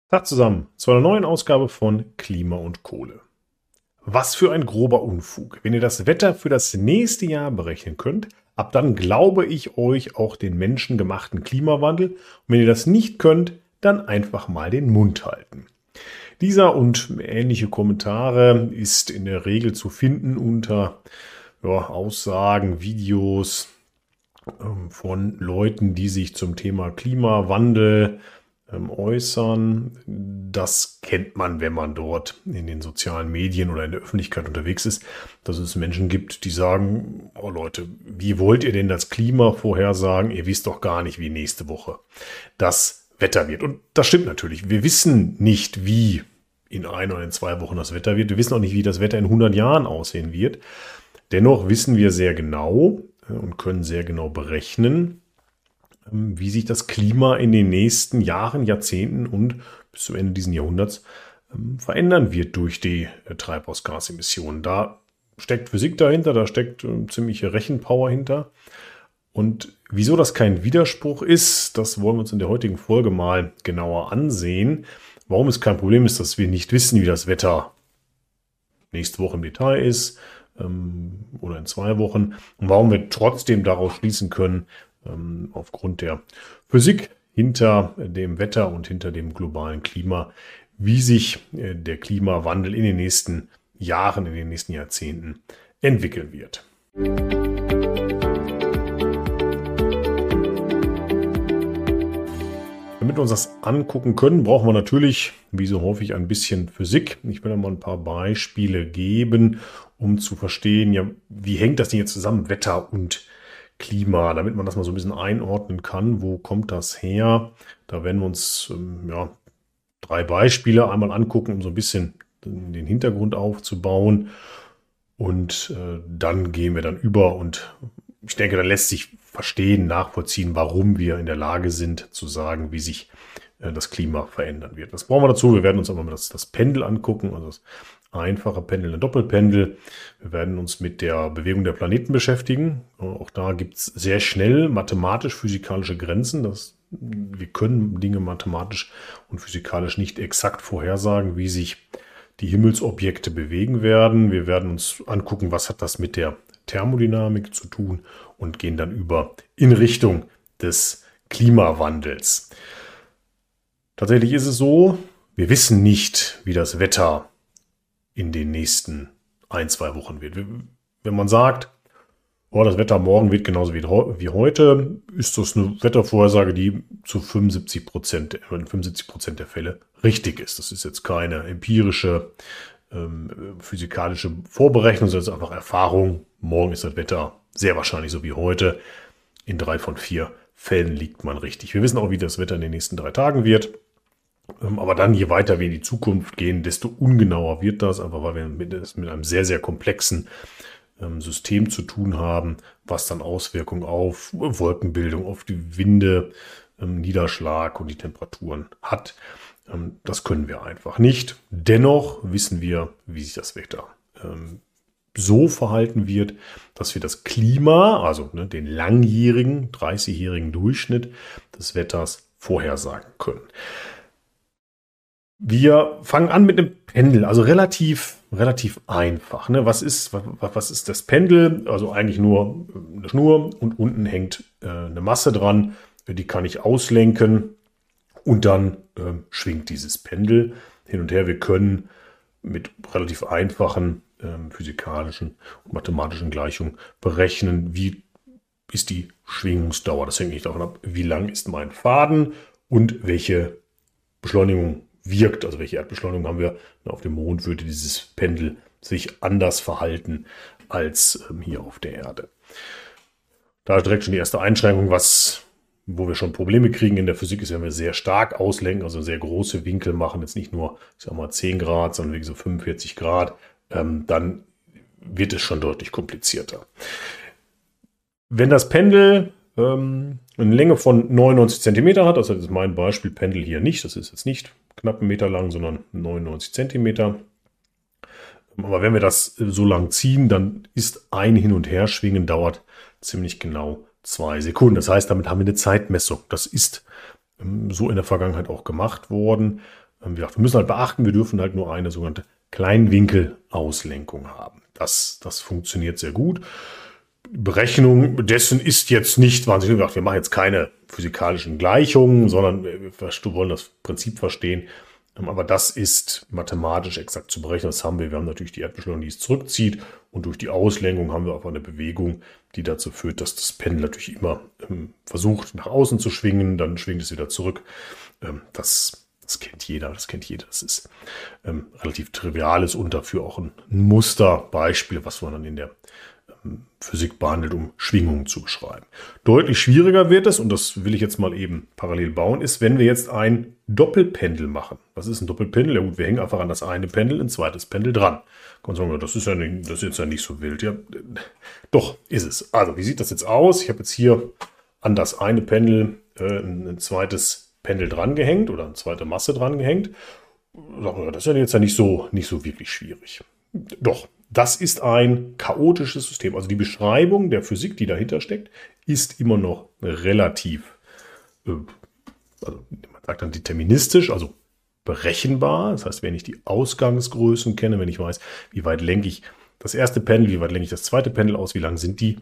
Tag zusammen zu einer neuen Ausgabe von Klima und Kohle. Was für ein grober Unfug. Wenn ihr das Wetter für das nächste Jahr berechnen könnt, ab dann glaube ich euch auch den menschengemachten Klimawandel. Und wenn ihr das nicht könnt, dann einfach mal den Mund halten. Dieser und ähnliche Kommentare ist in der Regel zu finden unter Aussagen, Videos von Leuten, die sich zum Thema Klimawandel äußern. Das kennt man, wenn man dort in den sozialen Medien oder in der Öffentlichkeit unterwegs ist, dass es Menschen gibt, die sagen, oh Leute, wie wollt ihr denn das Klima vorhersagen? Ihr wisst doch gar nicht, wie nächste Woche das Wetter wird. Und das stimmt natürlich. Wir wissen nicht, wie in 1 oder in 2 Wochen das Wetter wird. Wir wissen auch nicht, wie das Wetter in 100 Jahren aussehen wird. Dennoch wissen wir sehr genau und können sehr genau berechnen, wie sich das Klima in den nächsten Jahren, Jahrzehnten und bis zum Ende dieses Jahrhunderts verändern wird durch die Treibhausgasemissionen. Da steckt Physik dahinter, da steckt ziemliche Rechenpower hinter. Und wieso das kein Widerspruch ist, das wollen wir uns in der heutigen Folge mal genauer ansehen. Warum es kein Problem ist, dass wir nicht wissen, wie das Wetter nächste Woche im Detail ist oder in 2 Wochen. Und warum wir trotzdem daraus schließen können, aufgrund der Physik hinter dem Wetter und hinter dem globalen Klima, wie sich der Klimawandel in den nächsten Jahren, in den nächsten Jahrzehnten entwickeln wird. Damit wir uns das angucken können, brauchen wir natürlich, wie so häufig, ein bisschen Physik. Ich will mal ein paar Beispiele geben, um zu verstehen, ja, wie hängt das denn jetzt zusammen, Wetter und Klima, damit man das mal so ein bisschen einordnen kann. Wo kommt das her? Da werden wir uns 3 Beispiele einmal angucken, um so ein bisschen den Hintergrund aufzubauen. Und dann gehen wir dann über und ich denke, da lässt sich verstehen, nachvollziehen, warum wir in der Lage sind zu sagen, wie sich das Klima verändern wird. Was brauchen wir dazu? Wir werden uns aber mal das Pendel angucken, also das einfache Pendel, ein Doppelpendel. Wir werden uns mit der Bewegung der Planeten beschäftigen. Auch da gibt es sehr schnell mathematisch-physikalische Grenzen. Wir können Dinge mathematisch und physikalisch nicht exakt vorhersagen, wie sich die Himmelsobjekte bewegen werden. Wir werden uns angucken, was hat das mit der Thermodynamik zu tun und gehen dann über in Richtung des Klimawandels. Tatsächlich ist es so, wir wissen nicht, wie das Wetter in den nächsten 1-2 Wochen wird. Wenn man sagt, das Wetter morgen wird genauso wie heute, ist das eine Wettervorhersage, die zu 75% der Fälle richtig ist. Das ist jetzt keine empirische physikalische Vorberechnung, sondern es ist einfach Erfahrung. Morgen ist das Wetter sehr wahrscheinlich so wie heute. In 3 von 4 Fällen liegt man richtig. Wir wissen auch, wie das Wetter in den nächsten 3 Tagen wird. Aber dann, je weiter wir in die Zukunft gehen, desto ungenauer wird das, einfach weil wir mit einem sehr, sehr komplexen System zu tun haben, was dann Auswirkungen auf Wolkenbildung, auf die Winde, Niederschlag und die Temperaturen hat. Das können wir einfach nicht. Dennoch wissen wir, wie sich das Wetter so verhalten wird, dass wir das Klima, also den langjährigen, 30-jährigen Durchschnitt des Wetters vorhersagen können. Wir fangen an mit einem Pendel, also relativ einfach. Was ist das Pendel? Also eigentlich nur eine Schnur und unten hängt eine Masse dran. Die kann ich auslenken und dann schwingt dieses Pendel hin und her. Wir können mit relativ einfachen physikalischen und mathematischen Gleichungen berechnen, wie ist die Schwingungsdauer. Das hängt nicht davon ab, wie lang ist mein Faden und welche Beschleunigung wirkt, also welche Erdbeschleunigung haben wir. Auf dem Mond würde dieses Pendel sich anders verhalten als hier auf der Erde. Da ist direkt schon die erste Einschränkung, wo wir schon Probleme kriegen in der Physik, ist, wenn wir sehr stark auslenken, also sehr große Winkel machen, jetzt nicht nur 10 Grad, sondern wie so 45 Grad, dann wird es schon deutlich komplizierter. Wenn das Pendel eine Länge von 99 cm hat, also das ist mein Beispiel Pendel hier nicht, das ist jetzt nicht knapp 1 Meter lang, sondern 99 cm. Aber wenn wir das so lang ziehen, dann ist ein Hin- und Herschwingen dauert ziemlich genau 2 Sekunden. Das heißt, damit haben wir eine Zeitmessung. Das ist so in der Vergangenheit auch gemacht worden. Wie gesagt, wir müssen halt beachten, wir dürfen halt nur eine sogenannte Kleinwinkelauslenkung haben. Das funktioniert sehr gut. Berechnung dessen ist jetzt nicht wahnsinnig. Wir machen jetzt keine physikalischen Gleichungen, sondern wir wollen das Prinzip verstehen. Aber das ist mathematisch exakt zu berechnen. Das haben wir. Wir haben natürlich die Erdbeschleunigung, die es zurückzieht. Und durch die Auslenkung haben wir einfach eine Bewegung, die dazu führt, dass das Pendel natürlich immer versucht, nach außen zu schwingen. Dann schwingt es wieder zurück. Das kennt jeder. Das ist relativ triviales und dafür auch ein Musterbeispiel, was man dann in der Physik behandelt, um Schwingungen zu beschreiben. Deutlich schwieriger wird es, und das will ich jetzt mal eben parallel bauen, ist, wenn wir jetzt ein Doppelpendel machen. Was ist ein Doppelpendel? Ja gut, wir hängen einfach an das eine Pendel ein zweites Pendel dran. Kann man sagen, das ist jetzt ja nicht so wild. Ja, doch, ist es. Also, wie sieht das jetzt aus? Ich habe jetzt hier an das eine Pendel ein zweites Pendel dran gehängt oder eine zweite Masse dran gehängt. Das ist ja jetzt ja nicht so wirklich schwierig. Doch, das ist ein chaotisches System. Also die Beschreibung der Physik, die dahinter steckt, ist immer noch relativ, also man sagt dann deterministisch, also berechenbar. Das heißt, wenn ich die Ausgangsgrößen kenne, wenn ich weiß, wie weit lenke ich das erste Pendel, wie weit lenke ich das zweite Pendel aus, wie lang sind die,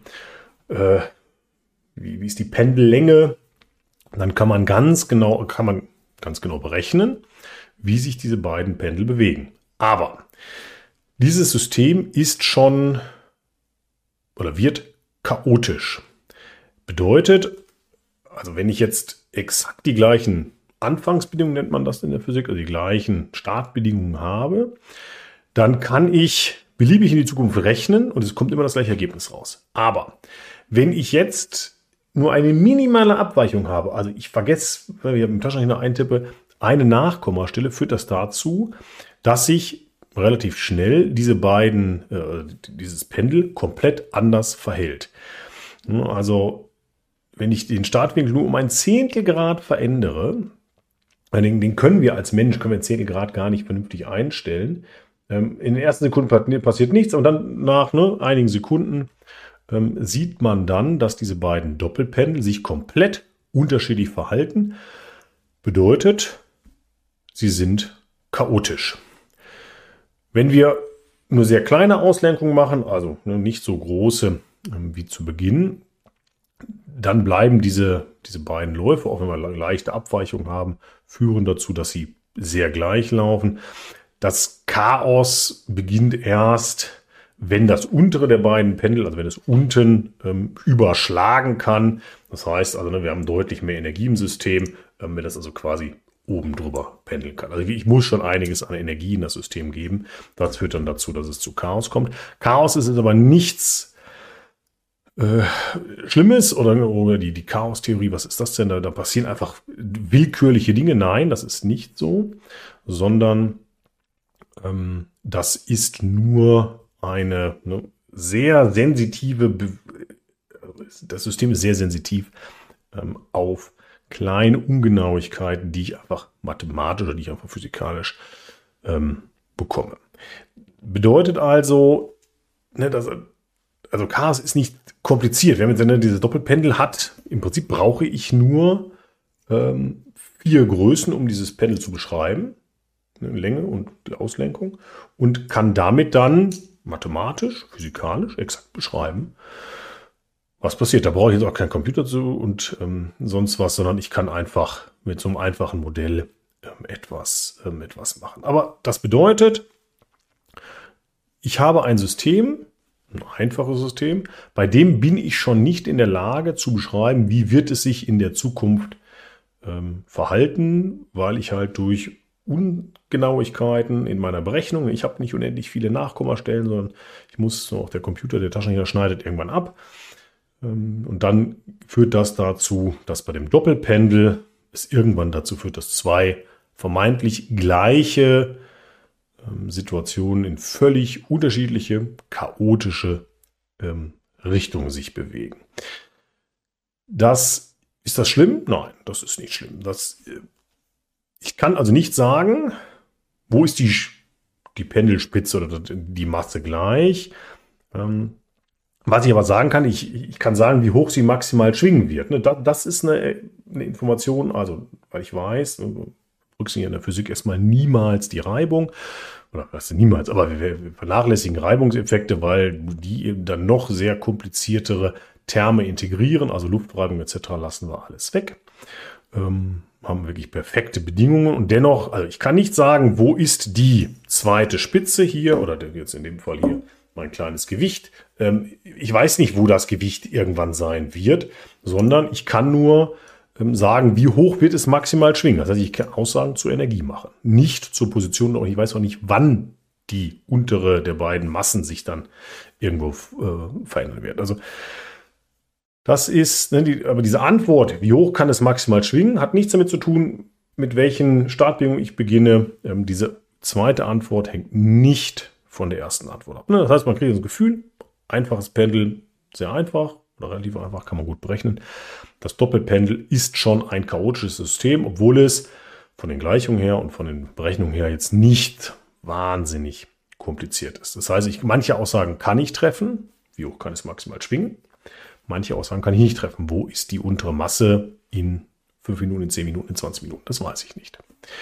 wie ist die Pendellänge, dann kann man ganz genau berechnen, wie sich diese beiden Pendel bewegen. Aber dieses System ist schon oder wird chaotisch. Bedeutet, also wenn ich jetzt exakt die gleichen Anfangsbedingungen, nennt man das in der Physik, also die gleichen Startbedingungen habe, dann kann ich beliebig in die Zukunft rechnen und es kommt immer das gleiche Ergebnis raus. Aber wenn ich jetzt nur eine minimale Abweichung habe, also ich vergesse, wenn ich im Taschenrechner eintippe, eine Nachkommastelle, führt das dazu, dass sich relativ schnell dieses Pendel komplett anders verhält. Also wenn ich den Startwinkel nur um ein Zehntelgrad verändere, den können wir als Mensch, ein Zehntelgrad gar nicht vernünftig einstellen. In den ersten Sekunden passiert nichts, aber dann nach einigen Sekunden sieht man dann, dass diese beiden Doppelpendel sich komplett unterschiedlich verhalten. Bedeutet, sie sind chaotisch. Wenn wir nur sehr kleine Auslenkungen machen, also nicht so große wie zu Beginn, dann bleiben diese beiden Läufe, auch wenn wir leichte Abweichungen haben, führen dazu, dass sie sehr gleich laufen. Das Chaos beginnt erst, wenn das untere der beiden Pendel, also wenn es unten überschlagen kann. Das heißt, also wir haben deutlich mehr Energie im System, wenn das also quasi oben drüber pendeln kann. Also ich muss schon einiges an Energie in das System geben. Das führt dann dazu, dass es zu Chaos kommt. Chaos ist aber nichts Schlimmes oder die Chaos-Theorie, was ist das denn? Da passieren einfach willkürliche Dinge. Nein, das ist nicht so, sondern das ist nur eine sehr sensitive, das System ist sehr sensitiv auf kleine Ungenauigkeiten, die ich einfach mathematisch oder die ich einfach physikalisch bekomme. Bedeutet also, also Chaos ist nicht kompliziert. Wenn man jetzt diese Doppelpendel hat, im Prinzip brauche ich nur 4 Größen, um dieses Pendel zu beschreiben, Länge und die Auslenkung, und kann damit dann mathematisch, physikalisch exakt beschreiben, was passiert. Da brauche ich jetzt auch keinen Computer zu und sonst was, sondern ich kann einfach mit so einem einfachen Modell etwas machen. Aber das bedeutet, ich habe ein System, ein einfaches System, bei dem bin ich schon nicht in der Lage zu beschreiben, wie wird es sich in der Zukunft verhalten, weil ich halt durch Ungenauigkeiten in meiner Berechnung, ich habe nicht unendlich viele Nachkommastellen, sondern ich muss auch der Taschenrechner schneidet irgendwann ab. Und dann führt das dazu, dass bei dem Doppelpendel es irgendwann dazu führt, dass 2 vermeintlich gleiche Situationen in völlig unterschiedliche, chaotische Richtungen sich bewegen. Ist das schlimm? Nein, das ist nicht schlimm. Ich kann also nicht sagen, wo ist die Pendelspitze oder die Masse gleich. Was ich aber sagen kann, ich kann sagen, wie hoch sie maximal schwingen wird. Das ist eine Information, also weil ich weiß, berücksichtigen in der Physik erstmal niemals die Reibung. Oder was niemals, aber wir vernachlässigen Reibungseffekte, weil die eben dann noch sehr kompliziertere Terme integrieren, also Luftreibung etc. lassen wir alles weg. Haben wirklich perfekte Bedingungen und dennoch, also ich kann nicht sagen, wo ist die zweite Spitze hier oder jetzt in dem Fall hier mein kleines Gewicht. Ich weiß nicht, wo das Gewicht irgendwann sein wird, sondern ich kann nur sagen, wie hoch wird es maximal schwingen. Das heißt, ich kann Aussagen zur Energie machen, nicht zur Position und ich weiß auch nicht, wann die untere der beiden Massen sich dann irgendwo verändern wird. Also das ist, aber diese Antwort, wie hoch kann es maximal schwingen, hat nichts damit zu tun, mit welchen Startbedingungen ich beginne. Diese zweite Antwort hängt nicht von der ersten Antwort ab. Das heißt, man kriegt das Gefühl, einfaches Pendel, sehr einfach oder relativ einfach, kann man gut berechnen. Das Doppelpendel ist schon ein chaotisches System, obwohl es von den Gleichungen her und von den Berechnungen her jetzt nicht wahnsinnig kompliziert ist. Das heißt, manche Aussagen kann ich treffen, wie hoch kann es maximal schwingen. Manche Aussagen kann ich nicht treffen. Wo ist die untere Masse in 5 Minuten, in 10 Minuten, in 20 Minuten? Das weiß ich nicht.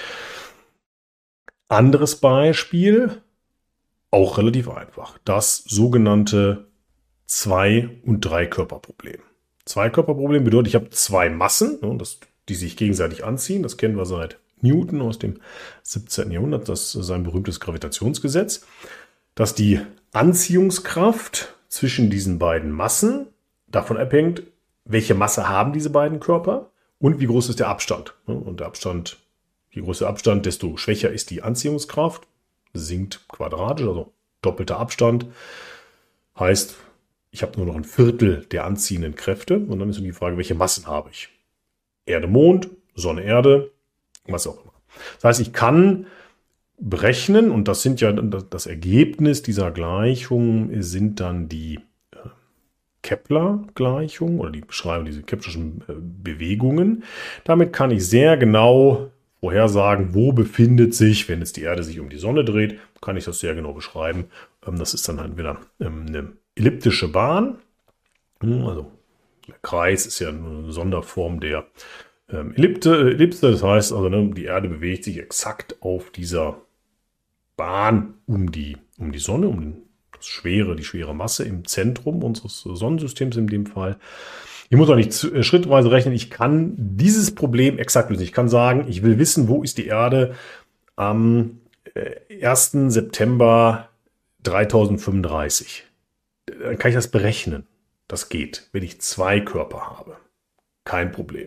Anderes Beispiel, auch relativ einfach. Das sogenannte Zwei- und Dreikörperproblem. Zweikörperproblem bedeutet, ich habe zwei Massen, die sich gegenseitig anziehen. Das kennen wir seit Newton aus dem 17. Jahrhundert. Das ist sein berühmtes Gravitationsgesetz, dass die Anziehungskraft zwischen diesen beiden Massen davon abhängt, welche Masse haben diese beiden Körper und wie groß ist der Abstand. Und der Abstand, je größer der Abstand, desto schwächer ist die Anziehungskraft. Sinkt quadratisch, also doppelter Abstand. Heißt, ich habe nur noch ein Viertel der anziehenden Kräfte. Und dann ist die Frage, welche Massen habe ich? Erde, Mond, Sonne, Erde, was auch immer. Das heißt, ich kann berechnen, und das sind ja das Ergebnis dieser Gleichung sind dann die Kepler-Gleichung oder die beschreiben diese Keplerschen Bewegungen. Damit kann ich sehr genau vorhersagen, wo befindet sich, wenn jetzt die Erde sich um die Sonne dreht, kann ich das sehr genau beschreiben. Das ist dann halt wieder eine elliptische Bahn. Also der Kreis ist ja eine Sonderform der Ellipse. Das heißt also, die Erde bewegt sich exakt auf dieser Bahn um die Sonne, die schwere Masse im Zentrum unseres Sonnensystems in dem Fall. Ich muss auch nicht schrittweise rechnen. Ich kann dieses Problem exakt lösen. Ich kann sagen, ich will wissen, wo ist die Erde am 1. September 3035. Dann kann ich das berechnen. Das geht, wenn ich zwei Körper habe. Kein Problem.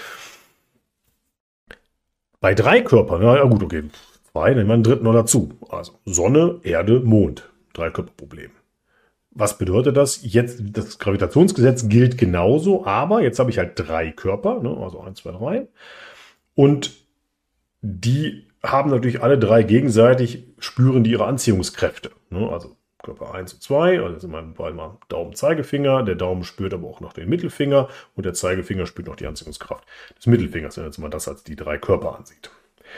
Bei drei Körpern, ja gut, okay, zwei, nehmen wir einen dritten noch dazu. Also Sonne, Erde, Mond. Dreikörperproblem. Was bedeutet das? Jetzt, das Gravitationsgesetz gilt genauso, aber jetzt habe ich halt drei Körper, also 1, 2, 3. Und die haben natürlich alle drei gegenseitig, spüren die ihre Anziehungskräfte. Also Körper 1 und 2, also sind mal Daumen, Zeigefinger, der Daumen spürt aber auch noch den Mittelfinger und der Zeigefinger spürt noch die Anziehungskraft des Mittelfingers, wenn jetzt mal das als die drei Körper ansieht.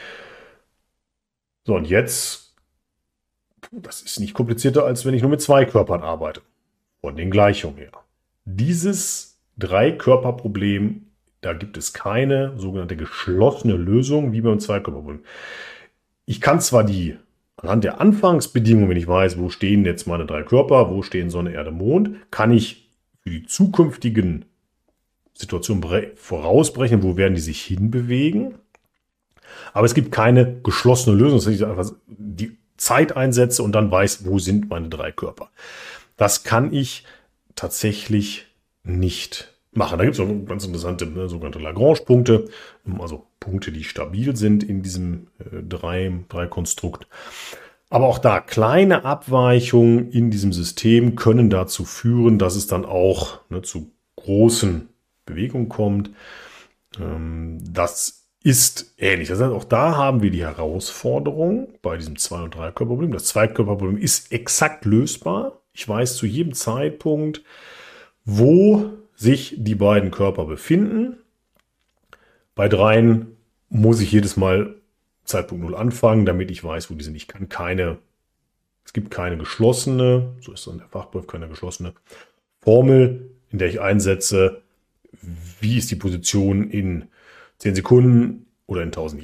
So, und jetzt, das ist nicht komplizierter, als wenn ich nur mit zwei Körpern arbeite. Von den Gleichungen her. Dieses Dreikörperproblem, da gibt es keine sogenannte geschlossene Lösung wie beim Zweikörperproblem. Ich kann zwar anhand der Anfangsbedingungen, wenn ich weiß, wo stehen jetzt meine drei Körper, wo stehen Sonne, Erde, Mond, kann ich für die zukünftigen Situationen vorausberechnen, wo werden die sich hinbewegen. Aber es gibt keine geschlossene Lösung. Das heißt, einfach die Zeit einsetze und dann weiß, wo sind meine drei Körper. Das kann ich tatsächlich nicht machen. Da gibt es auch ganz interessante sogenannte Lagrange-Punkte, also Punkte, die stabil sind in diesem Drei-Konstrukt. Aber auch da kleine Abweichungen in diesem System können dazu führen, dass es dann auch zu großen Bewegungen kommt. Das ist ähnlich. Das heißt, auch da haben wir die Herausforderung bei diesem Zwei- und Dreikörperproblem. Das Zweikörperproblem ist exakt lösbar. Ich weiß zu jedem Zeitpunkt, wo sich die beiden Körper befinden. Bei dreien muss ich jedes Mal Zeitpunkt 0 anfangen, damit ich weiß, wo die sind. Es gibt keine geschlossene, so ist dann der Fachbegriff, keine geschlossene Formel, in der ich einsetze, wie ist die Position in 10 Sekunden oder in 1000 Jahren.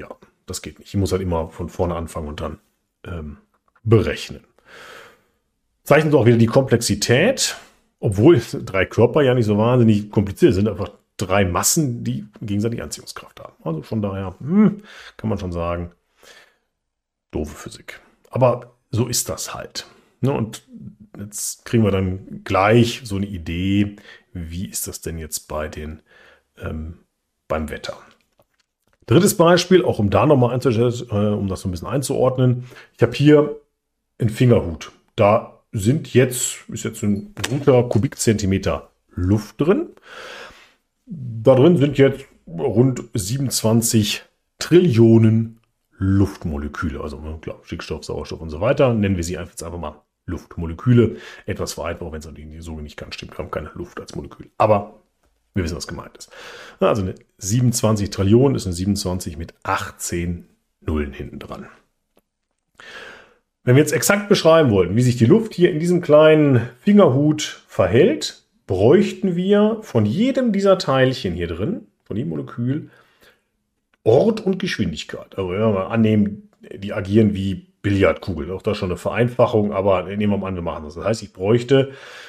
Das geht nicht. Ich muss halt immer von vorne anfangen und dann berechnen. Zeichnet auch wieder die Komplexität, obwohl 3 Körper ja nicht so wahnsinnig kompliziert sind, einfach 3 Massen, die gegenseitig Anziehungskraft haben. Also von daher kann man schon sagen, doofe Physik. Aber so ist das halt. Ne? Und jetzt kriegen wir dann gleich so eine Idee, wie ist das denn jetzt beim Wetter. Drittes Beispiel, auch um da nochmal um das so ein bisschen einzuordnen. Ich habe hier einen Fingerhut. Da ist jetzt ein guter Kubikzentimeter Luft drin. Da drin sind jetzt rund 27 Trillionen Luftmoleküle. Also klar, Stickstoff, Sauerstoff und so weiter. Nennen wir sie jetzt einfach mal Luftmoleküle. Etwas vereinfacht, wenn es natürlich so nicht ganz stimmt. Wir haben keine Luft als Molekül. Aber wir wissen, was gemeint ist. Also eine 27 Trillionen ist eine 27 mit 18 Nullen hinten dran. Wenn wir jetzt exakt beschreiben wollten, wie sich die Luft hier in diesem kleinen Fingerhut verhält, bräuchten wir von jedem dieser Teilchen hier drin, von jedem Molekül, Ort und Geschwindigkeit. Also wenn wir mal annehmen, die agieren wie Billardkugeln. Auch das schon eine Vereinfachung, aber nehmen wir mal an, wir machen das. Das heißt, ich bräuchte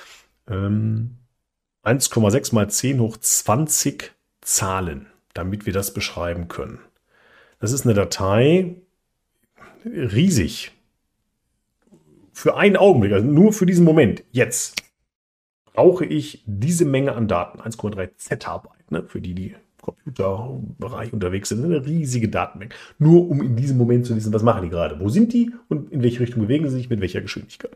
1,6 mal 10 hoch 20 Zahlen, damit wir das beschreiben können. Das ist eine Datei, riesig. Für einen Augenblick, also nur für diesen Moment, jetzt, brauche ich diese Menge an Daten, 1,3 Zettabyte, ne, für die Computerbereich unterwegs sind, eine riesige Datenmenge. Nur um in diesem Moment zu wissen, was machen die gerade, wo sind die und in welche Richtung bewegen sie sich, mit welcher Geschwindigkeit.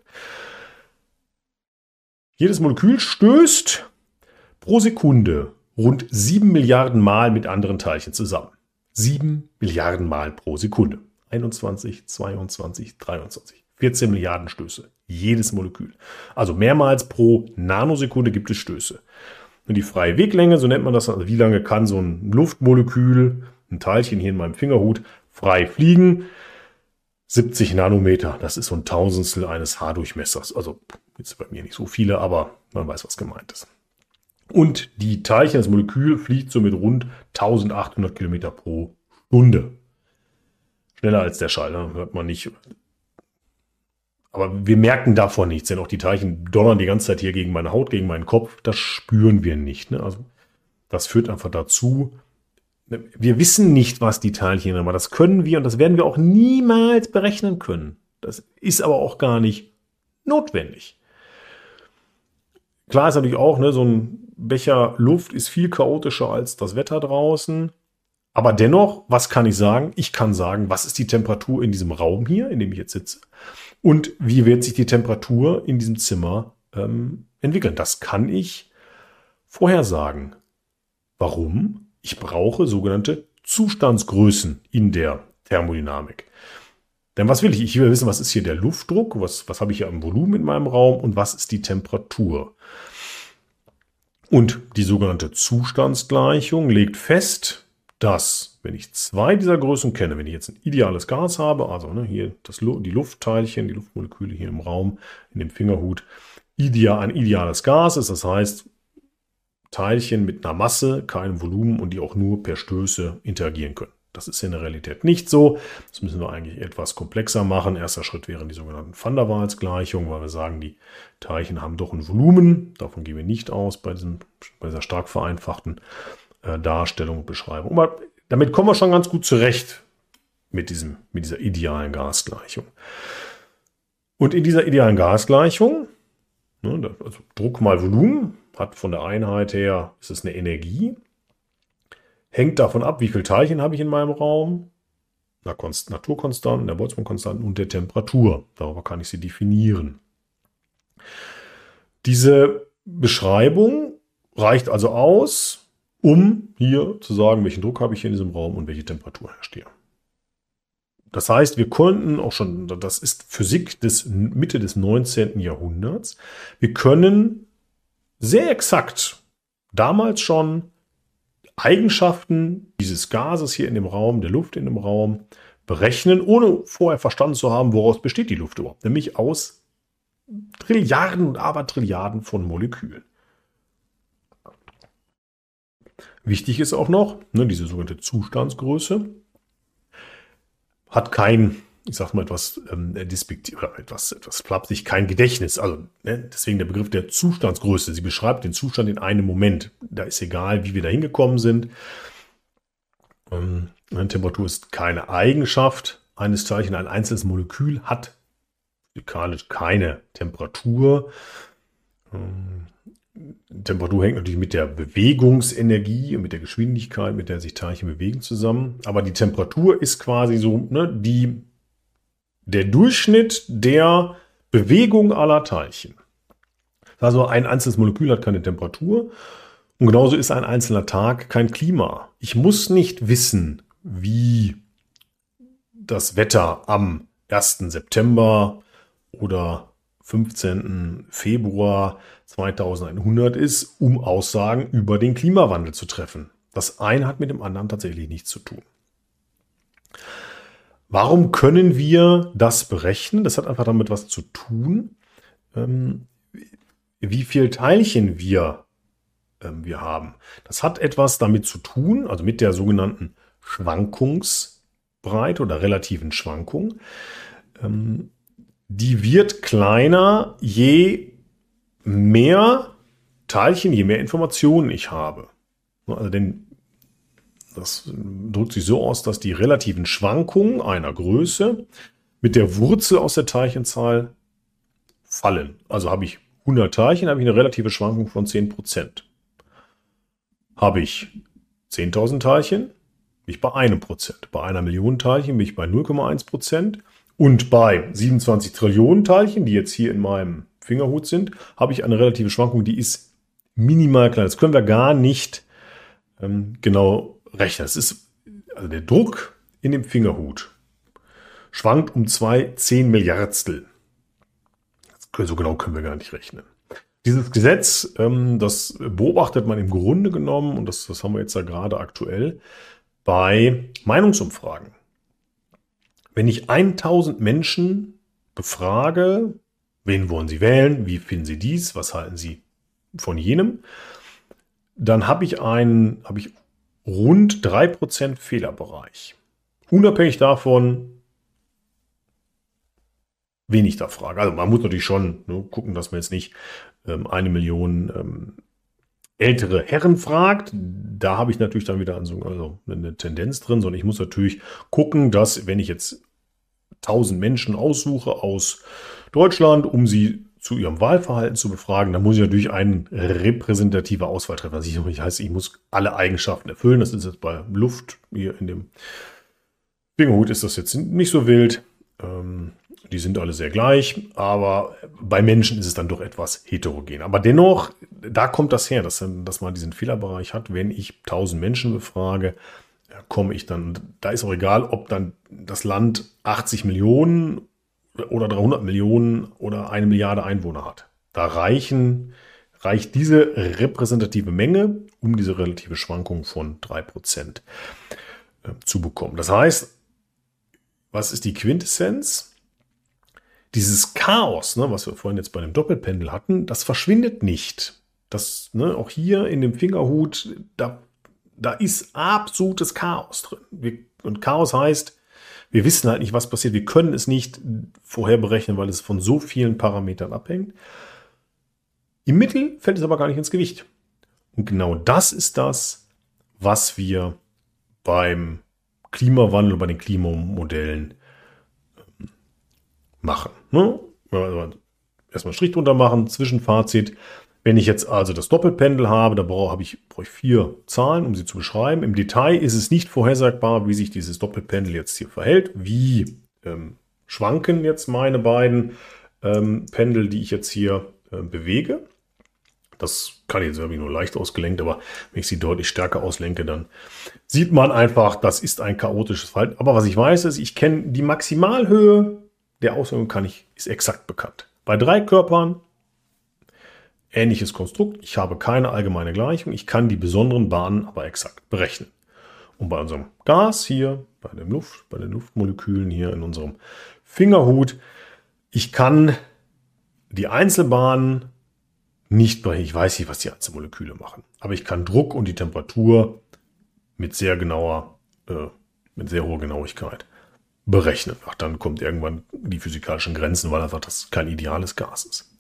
Jedes Molekül stößt pro Sekunde rund 7 Milliarden Mal mit anderen Teilchen zusammen. 7 Milliarden Mal pro Sekunde. 21, 22, 23. 14 Milliarden Stöße. Jedes Molekül. Also mehrmals pro Nanosekunde gibt es Stöße. Und die freie Weglänge, so nennt man das, also wie lange kann so ein Luftmolekül, ein Teilchen hier in meinem Fingerhut, frei fliegen? 70 Nanometer. Das ist so ein Tausendstel eines Haardurchmessers. Also jetzt bei mir nicht so viele, aber man weiß, was gemeint ist. Und die Teilchen, das Molekül, fliegt so mit rund 1800 Kilometer pro Stunde. Schneller als der Schall, ne? Hört man nicht. Aber wir merken davon nichts, denn auch die Teilchen donnern die ganze Zeit hier gegen meine Haut, gegen meinen Kopf. Das spüren wir nicht. Ne? Also das führt einfach dazu, wir wissen nicht, was die Teilchen machen. Das können wir und das werden wir auch niemals berechnen können. Das ist aber auch gar nicht notwendig. Klar ist natürlich auch, ne, so ein Becher Luft ist viel chaotischer als das Wetter draußen. Aber dennoch, was kann ich sagen? Ich kann sagen, was ist die Temperatur in diesem Raum hier, in dem ich jetzt sitze? Und wie wird sich die Temperatur in diesem Zimmer entwickeln? Das kann ich vorhersagen. Warum? Ich brauche sogenannte Zustandsgrößen in der Thermodynamik. Denn was will ich? Ich will wissen, was ist hier der Luftdruck, was habe ich hier am Volumen in meinem Raum und was ist die Temperatur? Und die sogenannte Zustandsgleichung legt fest, dass, wenn ich 2 dieser Größen kenne, wenn ich jetzt ein ideales Gas habe, also hier die Luftteilchen, die Luftmoleküle hier im Raum, in dem Fingerhut, ein ideales Gas ist, das heißt Teilchen mit einer Masse, keinem Volumen und die auch nur per Stöße interagieren können. Das ist in der Realität nicht so. Das müssen wir eigentlich etwas komplexer machen. Erster Schritt wären die sogenannten Van der Waals-Gleichungen, weil wir sagen, die Teilchen haben doch ein Volumen. Davon gehen wir nicht aus bei dieser stark vereinfachten Darstellung und Beschreibung. Aber damit kommen wir schon ganz gut zurecht mit dieser idealen Gasgleichung. Und in dieser idealen Gasgleichung, ne, also Druck mal Volumen, hat von der Einheit her, ist es eine Energie, hängt davon ab, wie viele Teilchen habe ich in meinem Raum, Naturkonstanten, der Boltzmann-Konstanten und der Temperatur. Darüber kann ich sie definieren. Diese Beschreibung reicht also aus, um hier zu sagen, welchen Druck habe ich hier in diesem Raum und welche Temperatur herrscht hier. Das heißt, wir konnten auch schon, das ist Physik Mitte des 19. Jahrhunderts, wir können sehr exakt damals schon Eigenschaften dieses Gases hier in dem Raum, der Luft in dem Raum, berechnen, ohne vorher verstanden zu haben, woraus besteht die Luft überhaupt. Nämlich aus Trilliarden und Abertrilliarden von Molekülen. Wichtig ist auch noch, diese sogenannte Zustandsgröße. hat kein, ich sag mal etwas despektiv oder etwas flapsig, kein Gedächtnis. Also deswegen der Begriff der Zustandsgröße. Sie beschreibt den Zustand in einem Moment. Da ist egal, wie wir da hingekommen sind. Temperatur ist keine Eigenschaft eines Teilchens. Ein einzelnes Molekül hat physikalisch keine Temperatur. Temperatur hängt natürlich mit der Bewegungsenergie und mit der Geschwindigkeit, mit der sich Teilchen bewegen, zusammen. Aber die Temperatur ist quasi so der Durchschnitt der Bewegung aller Teilchen. Also ein einzelnes Molekül hat keine Temperatur und genauso ist ein einzelner Tag kein Klima. Ich muss nicht wissen, wie das Wetter am 1. September oder 15. Februar 2100 ist, um Aussagen über den Klimawandel zu treffen. Das eine hat mit dem anderen tatsächlich nichts zu tun. Warum können wir das berechnen? Das hat einfach damit was zu tun, wie viel Teilchen wir haben. Das hat etwas damit zu tun, also mit der sogenannten Schwankungsbreite oder relativen Schwankung. Die wird kleiner, je mehr Teilchen, je mehr Informationen ich habe. Also das drückt sich so aus, dass die relativen Schwankungen einer Größe mit der Wurzel aus der Teilchenzahl fallen. Also habe ich 100 Teilchen, habe ich eine relative Schwankung von 10%. Habe ich 10.000 Teilchen, bin ich bei 1%. Bei 1 Million Teilchen bin ich bei 0,1%. Und bei 27 Trillionen Teilchen, die jetzt hier in meinem Fingerhut sind, habe ich eine relative Schwankung, die ist minimal klein. Das können wir gar nicht genau rechnen. Das ist, also der Druck in dem Fingerhut schwankt um 2 10 Milliardstel. So genau können wir gar nicht rechnen. Dieses Gesetz, das beobachtet man im Grunde genommen, und das haben wir jetzt ja gerade aktuell, bei Meinungsumfragen. Wenn ich 1000 Menschen befrage, wen wollen sie wählen, wie finden sie dies, was halten sie von jenem, dann habe ich rund 3% Fehlerbereich. Unabhängig davon, wen ich da frage. Also man muss natürlich schon gucken, dass man jetzt nicht 1 Million ältere Herren fragt. Da habe ich natürlich dann wieder eine Tendenz drin, sondern ich muss natürlich gucken, dass, wenn ich jetzt 1000 Menschen aussuche aus Deutschland, um sie zu ihrem Wahlverhalten zu befragen, dann muss ich natürlich eine repräsentative Das heißt, ich muss alle Eigenschaften erfüllen. Das ist jetzt bei Luft, hier in dem Fingerhut ist das jetzt nicht so wild. Die sind alle sehr gleich, aber bei Menschen ist es dann doch etwas heterogen. Aber dennoch, da kommt das her, dass man diesen Fehlerbereich hat. Wenn ich 1000 Menschen befrage, komme ich dann, da ist auch egal, ob dann das Land 80 Millionen oder 300 Millionen oder 1 Milliarde Einwohner hat. Da reicht diese repräsentative Menge, um diese relative Schwankung von 3% zu bekommen. Das heißt, was ist die Quintessenz? Dieses Chaos, was wir vorhin jetzt bei dem Doppelpendel hatten, das verschwindet nicht. Das, auch hier in dem Fingerhut, da ist absolutes Chaos drin. Und Chaos heißt, wir wissen halt nicht, was passiert. Wir können es nicht vorher berechnen, weil es von so vielen Parametern abhängt. Im Mittel fällt es aber gar nicht ins Gewicht. Und genau das ist das, was wir beim Klimawandel, bei den Klimamodellen machen. Also erstmal einen Strich drunter machen, Zwischenfazit. Wenn ich jetzt also das Doppelpendel habe, da brauche ich 4 Zahlen, um sie zu beschreiben. Im Detail ist es nicht vorhersagbar, wie sich dieses Doppelpendel jetzt hier verhält. Wie schwanken jetzt meine beiden Pendel, die ich jetzt hier bewege. Das kann ich jetzt irgendwie nur leicht ausgelenkt, aber wenn ich sie deutlich stärker auslenke, dann sieht man einfach, das ist ein chaotisches Verhalten. Aber was ich weiß, ist, ich kenne die Maximalhöhe der Auswirkung, ist exakt bekannt. Bei 3 Körpern ähnliches Konstrukt. Ich habe keine allgemeine Gleichung. Ich kann die besonderen Bahnen aber exakt berechnen. Und bei unserem Gas hier, bei den Luftmolekülen hier in unserem Fingerhut, ich kann die Einzelbahnen nicht berechnen. Ich weiß nicht, was die Einzelmoleküle machen. Aber ich kann Druck und die Temperatur mit sehr hoher Genauigkeit berechnen. Ach, dann kommt irgendwann die physikalischen Grenzen, weil einfach das kein ideales Gas ist.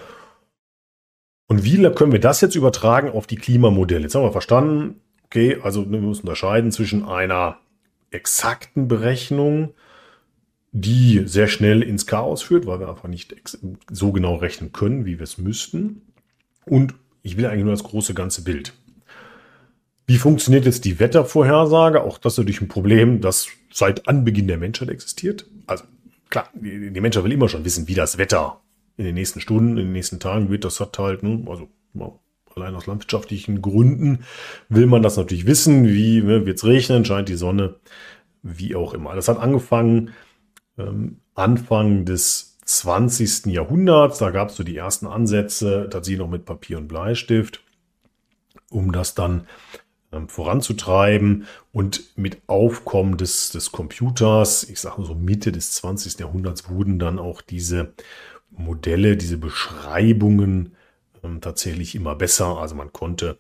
Und wie können wir das jetzt übertragen auf die Klimamodelle? Jetzt haben wir verstanden, okay, also wir müssen unterscheiden zwischen einer exakten Berechnung, die sehr schnell ins Chaos führt, weil wir einfach nicht so genau rechnen können, wie wir es müssten. Und ich will eigentlich nur das große ganze Bild. Wie funktioniert jetzt die Wettervorhersage? Auch das ist natürlich ein Problem, das seit Anbeginn der Menschheit existiert. Also klar, die Menschheit will immer schon wissen, wie das Wetter in den nächsten Stunden, in den nächsten Tagen wird. Das hat halt, also allein aus landwirtschaftlichen Gründen will man das natürlich wissen. Wie wird es regnen, scheint die Sonne, wie auch immer. Das hat angefangen Anfang des 20. Jahrhunderts. Da gab es so die ersten Ansätze, tatsächlich noch mit Papier und Bleistift, um das dann voranzutreiben. Und mit Aufkommen des Computers, ich sage so Mitte des 20. Jahrhunderts, wurden dann auch diese Modelle, diese Beschreibungen tatsächlich immer besser. Also man konnte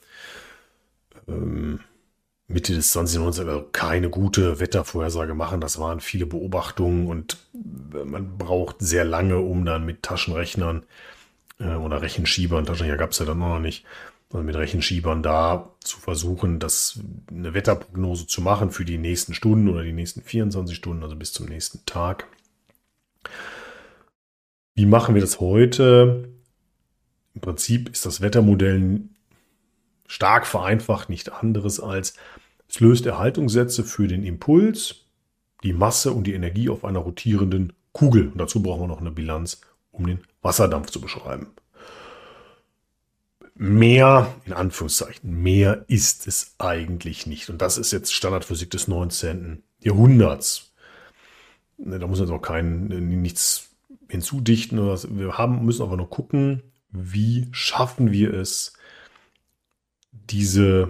Mitte des 20. Jahrhunderts also keine gute Wettervorhersage machen. Das waren viele Beobachtungen und man braucht sehr lange, um dann mit Taschenrechnern oder Rechenschiebern, Taschenrechner gab es ja dann noch nicht, also mit Rechenschiebern da zu versuchen, eine Wetterprognose zu machen für die nächsten Stunden oder die nächsten 24 Stunden, also bis zum nächsten Tag. Wie machen wir das heute? Im Prinzip ist das Wettermodell stark vereinfacht nicht anderes als, es löst Erhaltungssätze für den Impuls, die Masse und die Energie auf einer rotierenden Kugel. Und dazu brauchen wir noch eine Bilanz, um den Wasserdampf zu beschreiben. Mehr, in Anführungszeichen, mehr ist es eigentlich nicht. Und das ist jetzt Standardphysik des 19. Jahrhunderts. Da muss jetzt auch nichts hinzudichten. Wir müssen aber nur gucken, wie schaffen wir es, diese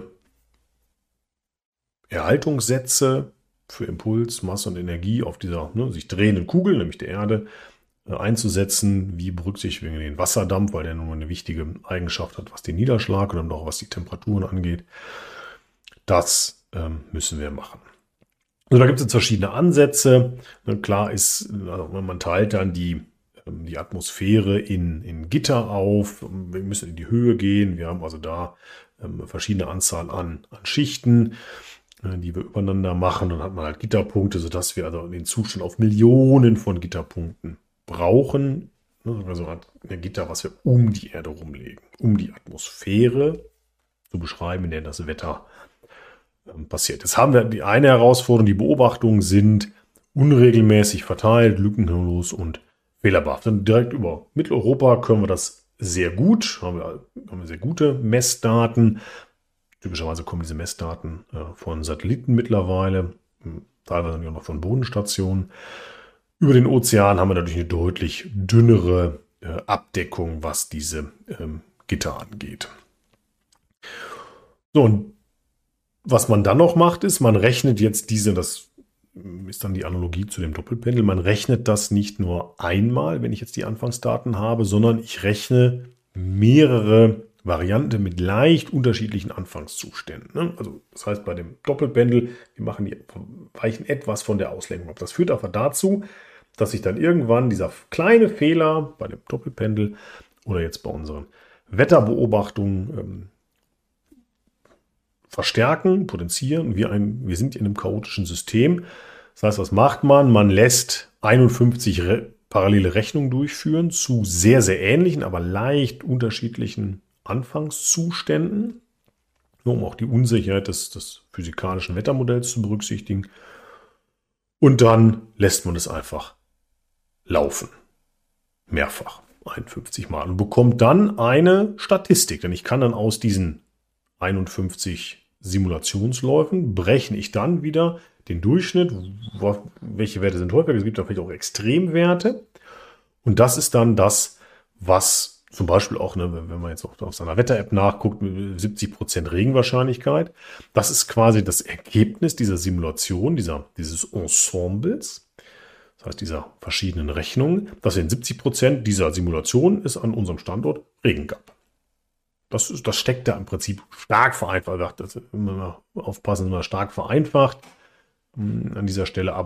Erhaltungssätze für Impuls, Masse und Energie auf dieser sich drehenden Kugel, nämlich der Erde, einzusetzen. Wie berücksichtigen wir den Wasserdampf, weil der nur eine wichtige Eigenschaft hat, was den Niederschlag und auch was die Temperaturen angeht. Das müssen wir machen. Also da gibt es jetzt verschiedene Ansätze. Klar ist, also man teilt dann die Atmosphäre in Gitter auf. Wir müssen in die Höhe gehen. Wir haben also da verschiedene Anzahl an Schichten, die wir übereinander machen. Dann hat man halt Gitterpunkte, sodass wir also den Zustand auf Millionen von Gitterpunkten brauchen. Also ein Gitter, was wir um die Erde rumlegen, um die Atmosphäre zu beschreiben, in der das Wetter passiert. Jetzt haben wir die eine Herausforderung, die Beobachtungen sind unregelmäßig verteilt, lückenlos und fehlerbehaftet. Direkt über Mitteleuropa können wir das sehr gut, haben wir sehr gute Messdaten. Typischerweise kommen diese Messdaten von Satelliten mittlerweile, teilweise auch noch von Bodenstationen. Über den Ozean haben wir natürlich eine deutlich dünnere Abdeckung, was diese Gitter angeht. So, und was man dann noch macht, ist, man rechnet jetzt das ist dann die Analogie zu dem Doppelpendel, man rechnet das nicht nur einmal, wenn ich jetzt die Anfangsdaten habe, sondern ich rechne mehrere Varianten mit leicht unterschiedlichen Anfangszuständen. Also das heißt, bei dem Doppelpendel, weichen etwas von der Auslenkung ab. Das führt aber dazu, dass sich dann irgendwann dieser kleine Fehler bei dem Doppelpendel oder jetzt bei unseren Wetterbeobachtungen verstärken, potenzieren. Wir sind in einem chaotischen System. Das heißt, was macht man? Man lässt 51 parallele Rechnungen durchführen zu sehr, sehr ähnlichen, aber leicht unterschiedlichen Anfangszuständen, um auch die Unsicherheit des physikalischen Wettermodells zu berücksichtigen. Und dann lässt man es einfach laufen. Mehrfach, 51 Mal. Und bekommt dann eine Statistik. Denn ich kann dann aus diesen 51 Simulationsläufen berechne ich dann wieder den Durchschnitt, welche Werte sind häufig, es gibt da vielleicht auch Extremwerte und das ist dann das, was zum Beispiel auch, wenn man jetzt auf seiner Wetter-App nachguckt, mit 70% Regenwahrscheinlichkeit, das ist quasi das Ergebnis dieser Simulation, dieses Ensembles, das heißt dieser verschiedenen Rechnungen, dass in 70% dieser Simulation es an unserem Standort Regen gab. Das steckt da im Prinzip stark vereinfacht. Das immer aufpassen, immer stark vereinfacht an dieser Stelle. Aber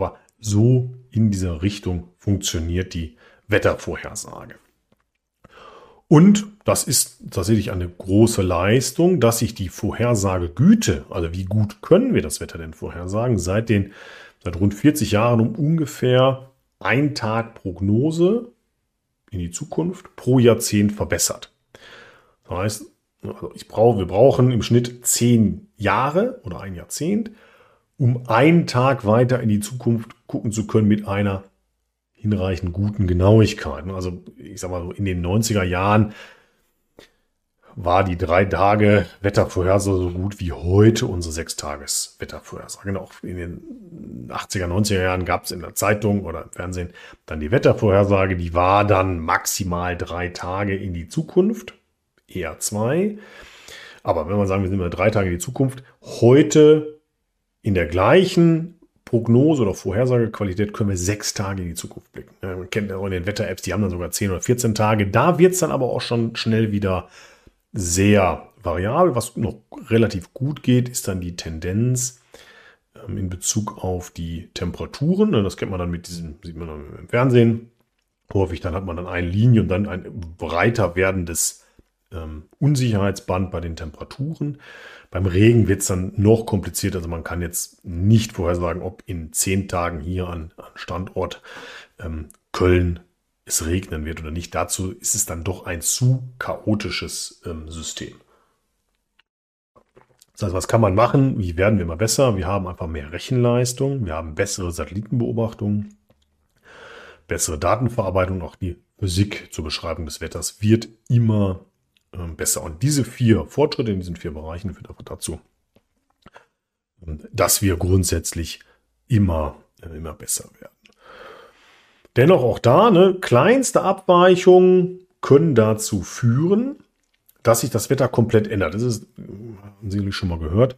So in dieser Richtung funktioniert die Wettervorhersage. Und das ist tatsächlich eine große Leistung, dass sich die Vorhersagegüte, also wie gut können wir das Wetter denn vorhersagen, seit rund 40 Jahren um ungefähr 1 Tag Prognose in die Zukunft pro Jahrzehnt verbessert. Das heißt, wir brauchen im Schnitt 10 Jahre oder ein Jahrzehnt, um 1 Tag weiter in die Zukunft gucken zu können mit einer hinreichend guten Genauigkeit. Also ich sag mal so, in den 90er Jahren war die 3 Tage Wettervorhersage so gut wie heute unsere 6 Tages Wettervorhersage. Auch in den 80er, 90er Jahren gab es in der Zeitung oder im Fernsehen dann die Wettervorhersage. Die war dann maximal 3 Tage in die Zukunft, eher 2. Aber wenn wir sagen, wir sind mal 3 Tage in die Zukunft, heute in der gleichen Prognose oder Vorhersagequalität können wir 6 Tage in die Zukunft blicken. Man kennt ja auch in den Wetter-Apps, die haben dann sogar 10 oder 14 Tage. Da wird es dann aber auch schon schnell wieder sehr variabel. Was noch relativ gut geht, ist dann die Tendenz in Bezug auf die Temperaturen. Das kennt man dann sieht man dann im Fernsehen. Häufig dann hat man dann eine Linie und dann ein breiter werdendes Unsicherheitsband bei den Temperaturen. Beim Regen wird es dann noch komplizierter. Also man kann jetzt nicht vorhersagen, ob in 10 Tagen hier an Standort Köln es regnen wird oder nicht. Dazu ist es dann doch ein zu chaotisches System. Das heißt, was kann man machen? Wie werden wir immer besser? Wir haben einfach mehr Rechenleistung. Wir haben bessere Satellitenbeobachtungen, bessere Datenverarbeitung. Auch die Physik zur Beschreibung des Wetters wird immer besser. Und diese 4 Fortschritte in diesen 4 Bereichen führen einfach dazu, dass wir grundsätzlich immer besser werden. Dennoch auch da, kleinste Abweichungen können dazu führen, dass sich das Wetter komplett ändert. Das ist, haben Sie sicherlich schon mal gehört,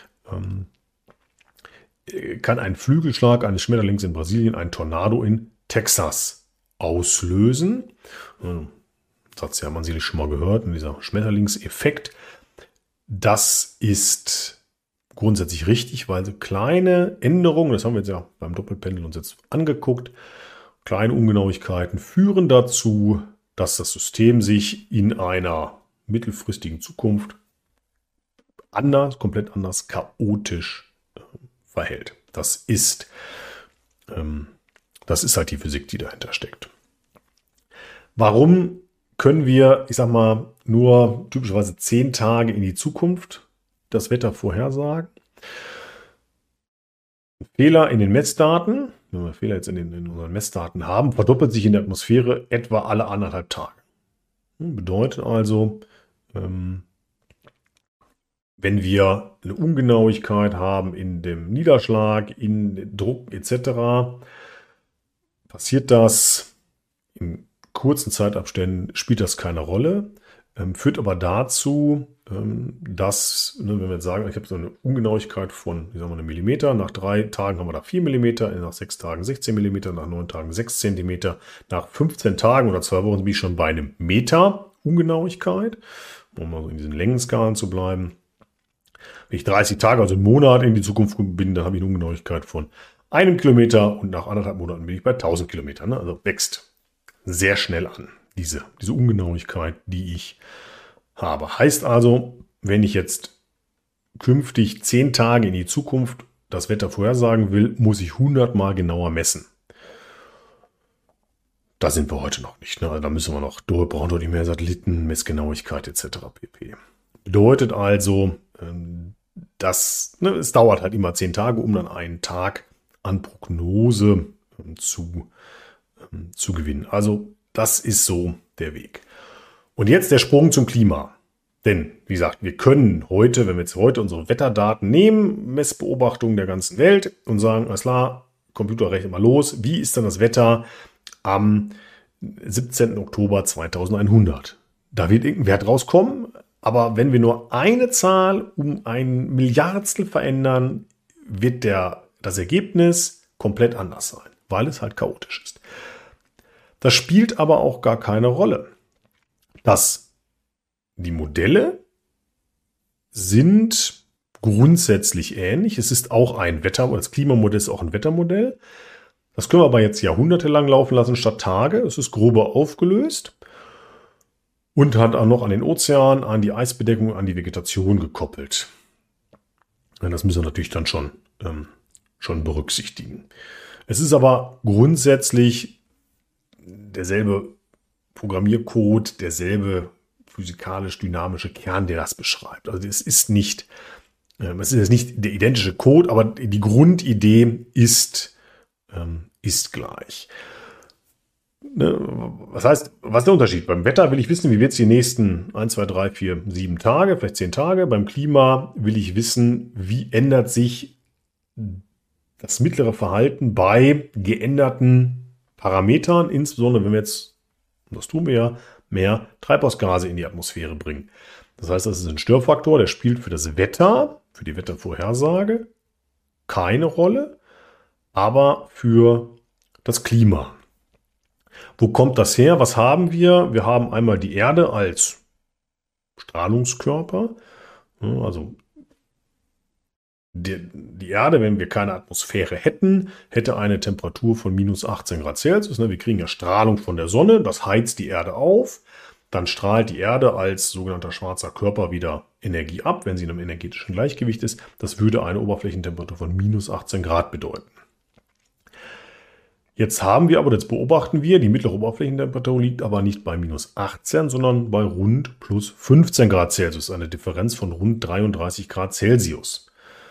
kann ein Flügelschlag eines Schmetterlings in Brasilien einen Tornado in Texas auslösen. Das hat man sicherlich schon mal gehört, und dieser Schmetterlingseffekt, das ist grundsätzlich richtig, weil so kleine Änderungen, das haben wir jetzt ja beim Doppelpendel uns jetzt angeguckt, kleine Ungenauigkeiten führen dazu, dass das System sich in einer mittelfristigen Zukunft komplett anders, chaotisch verhält. Das ist halt die Physik, die dahinter steckt. Warum können wir, ich sag mal, nur typischerweise 10 Tage in die Zukunft das Wetter vorhersagen? Fehler in den Messdaten, wenn wir Fehler jetzt in unseren Messdaten haben, verdoppelt sich in der Atmosphäre etwa alle 1,5 Tage. Bedeutet also, wenn wir eine Ungenauigkeit haben in dem Niederschlag, in Druck etc., passiert das in kurzen Zeitabständen, spielt das keine Rolle, führt aber dazu, dass, wenn wir jetzt sagen, ich habe so eine Ungenauigkeit von, ich sag mal, 1 Millimeter, nach 3 Tagen haben wir da 4 Millimeter, nach 6 Tagen 16 Millimeter, nach 9 Tagen 6 Zentimeter, nach 15 Tagen oder 2 Wochen bin ich schon bei einem Meter Ungenauigkeit, um mal so in diesen Längenskalen zu bleiben. Wenn ich 30 Tage, also einen Monat in die Zukunft bin, dann habe ich eine Ungenauigkeit von 1 Kilometer und nach 1,5 Monaten bin ich bei 1000 Kilometern. Also wächst sehr schnell an, diese Ungenauigkeit, die ich habe. Heißt also, wenn ich jetzt künftig 10 Tage in die Zukunft das Wetter vorhersagen will, muss ich 100 Mal genauer messen. Da sind wir heute noch nicht. Also da müssen wir noch brauchen deutlich mehr Satelliten, Messgenauigkeit etc. pp. Bedeutet also, dass es dauert halt immer 10 Tage, um dann einen Tag an Prognose zu gewinnen. Also das ist so der Weg. Und jetzt der Sprung zum Klima. Denn, wie gesagt, wir können heute, wenn wir jetzt heute unsere Wetterdaten nehmen, Messbeobachtungen der ganzen Welt und sagen, alles klar, Computer rechnet mal los, wie ist dann das Wetter am 17. Oktober 2100? Da wird irgendein Wert rauskommen, aber wenn wir nur eine Zahl um 1 Milliardstel verändern, wird das Ergebnis komplett anders sein, weil es halt chaotisch ist. Das spielt aber auch gar keine Rolle. Die Modelle sind grundsätzlich ähnlich. Es ist auch ein das Klimamodell ist auch ein Wettermodell. Das können wir aber jetzt jahrhundertelang laufen lassen statt Tage. Es ist grober aufgelöst und hat auch noch an den Ozean, an die Eisbedeckung, an die Vegetation gekoppelt. Das müssen wir natürlich dann schon berücksichtigen. Es ist aber grundsätzlich derselbe Programmiercode, derselbe physikalisch-dynamische Kern, der das beschreibt. Also es ist jetzt nicht der identische Code, aber die Grundidee ist gleich. Was heißt, was ist der Unterschied? Beim Wetter will ich wissen, wie wird es die nächsten 1, 2, 3, 4, 7 Tage, vielleicht 10 Tage. Beim Klima will ich wissen, wie ändert sich das mittlere Verhalten bei geänderten Parametern, insbesondere wenn wir jetzt, und das tun wir ja, mehr Treibhausgase in die Atmosphäre bringen. Das heißt, das ist ein Störfaktor, der spielt für das Wetter, für die Wettervorhersage keine Rolle, aber für das Klima. Wo kommt das her? Was haben wir? Wir haben einmal die Erde als Strahlungskörper. Also die Erde, wenn wir keine Atmosphäre hätten, hätte eine Temperatur von minus 18 Grad Celsius. Wir kriegen ja Strahlung von der Sonne, das heizt die Erde auf. Dann strahlt die Erde als sogenannter schwarzer Körper wieder Energie ab, wenn sie in einem energetischen Gleichgewicht ist. Das würde eine Oberflächentemperatur von minus 18 Grad bedeuten. Jetzt beobachten wir, die mittlere Oberflächentemperatur liegt aber nicht bei minus 18, sondern bei rund plus 15 Grad Celsius, eine Differenz von rund 33 Grad Celsius.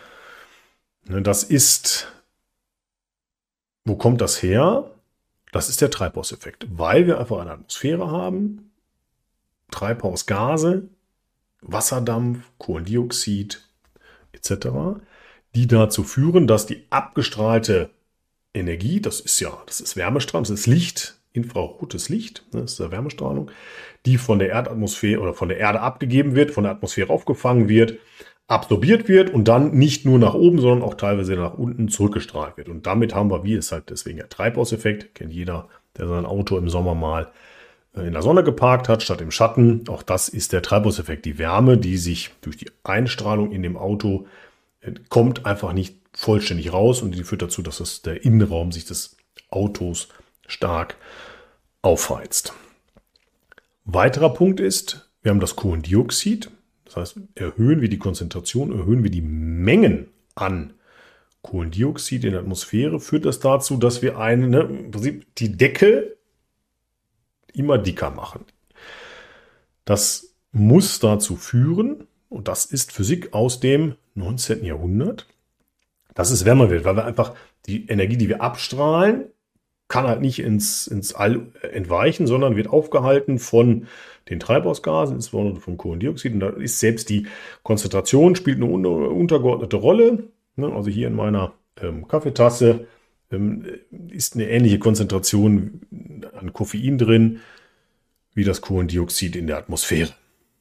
Wo kommt das her? Das ist der Treibhauseffekt, weil wir einfach eine Atmosphäre haben, Treibhausgase, Wasserdampf, Kohlendioxid etc., die dazu führen, dass die abgestrahlte Energie, das ist Wärmestrahlung, das ist Licht, infrarotes Licht, das ist Wärmestrahlung, die von der Erdatmosphäre oder von der Erde abgegeben wird, von der Atmosphäre aufgefangen wird, absorbiert wird und dann nicht nur nach oben, sondern auch teilweise nach unten zurückgestrahlt wird. Und damit haben wir, deswegen der Treibhauseffekt, kennt jeder, der sein Auto im Sommer mal in der Sonne geparkt hat, statt im Schatten. Auch das ist der Treibhauseffekt. Die Wärme, die sich durch die Einstrahlung in dem Auto kommt einfach nicht vollständig raus und die führt dazu, dass der Innenraum sich des Autos stark aufheizt. Weiterer Punkt ist, wir haben das Kohlendioxid. Das heißt, erhöhen wir die Konzentration, erhöhen wir die Mengen an Kohlendioxid in der Atmosphäre, führt das dazu, dass wir im Prinzip die Decke immer dicker machen. Das muss dazu führen, und das ist Physik aus dem 19. Jahrhundert, dass es wärmer wird, weil wir einfach die Energie, die wir abstrahlen, kann halt nicht ins All entweichen, sondern wird aufgehalten von den Treibhausgasen, insbesondere vom Kohlendioxid. Und da ist selbst die Konzentration spielt eine untergeordnete Rolle. Also hier in meiner Kaffeetasse ist eine ähnliche Konzentration an Koffein drin wie das Kohlendioxid in der Atmosphäre.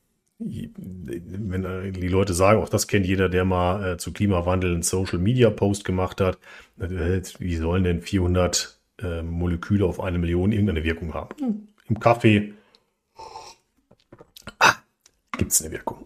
Wenn die Leute sagen, auch das kennt jeder, der mal zu Klimawandel einen Social-Media-Post gemacht hat, wie sollen denn 400 Moleküle auf 1 Million irgendeine Wirkung haben? Im Kaffee gibt es eine Wirkung.